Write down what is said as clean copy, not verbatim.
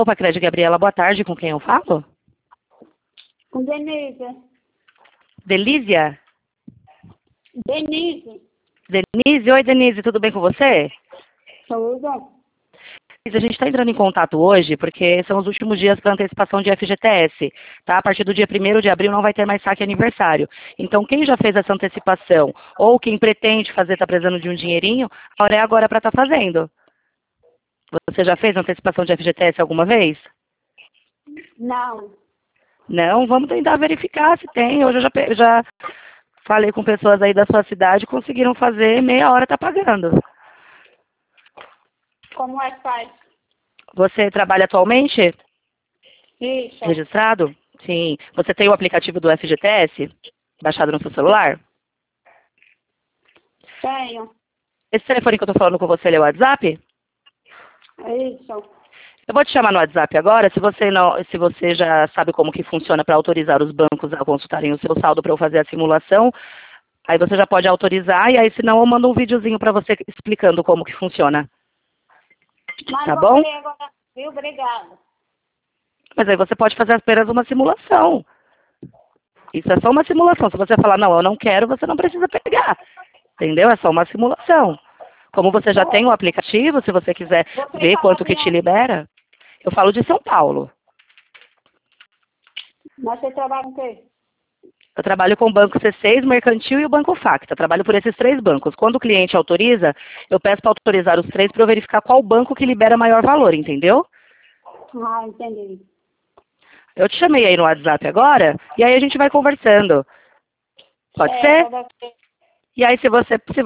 Opa, Crédito Gabriela, boa tarde. Com quem eu falo? Com Denise. Delísia? Denise. Denise? Oi, Denise, tudo bem com você? Tudo. A gente está entrando em contato hoje porque são os últimos dias para antecipação de FGTS, tá? A partir do dia 1º de abril não vai ter mais saque aniversário. Então, quem já fez essa antecipação ou quem pretende fazer, está precisando de um dinheirinho, a hora é agora para estar fazendo. Você já fez antecipação de FGTS alguma vez? Não. Não? Vamos tentar verificar se tem. Hoje eu já falei com pessoas aí da sua cidade, conseguiram fazer, meia hora está pagando. Como é que faz? Você trabalha atualmente Isso. registrado? Sim. Você tem o aplicativo do FGTS baixado no seu celular? Tenho. Esse telefone que eu estou falando com você, ele é o WhatsApp? Isso. Eu vou te chamar no WhatsApp agora, se você já sabe como que funciona para autorizar os bancos a consultarem o seu saldo para eu fazer a simulação, aí você já pode autorizar, e aí se não eu mando um videozinho para você explicando como que funciona. Mas Tá vou bom? querer agora, viu? Obrigada. Mas aí você pode fazer apenas uma simulação. Isso é só uma simulação. Se você falar, não, eu não quero, você não precisa pegar. Entendeu? É só uma simulação. Como você já tem o aplicativo, se você quiser Você ver fala quanto que de te onde? libera, eu falo de São Paulo. Mas você trabalha com o quê? Eu trabalho com o Banco C6, Mercantil e o Banco Facta. Trabalho por esses 3 bancos. Quando o cliente autoriza, eu peço para autorizar os 3 para eu verificar qual banco que libera maior valor, entendeu? Ah, entendi. Eu te chamei aí no WhatsApp agora, e aí a gente vai conversando. Pode ser? Pode ser. E aí, se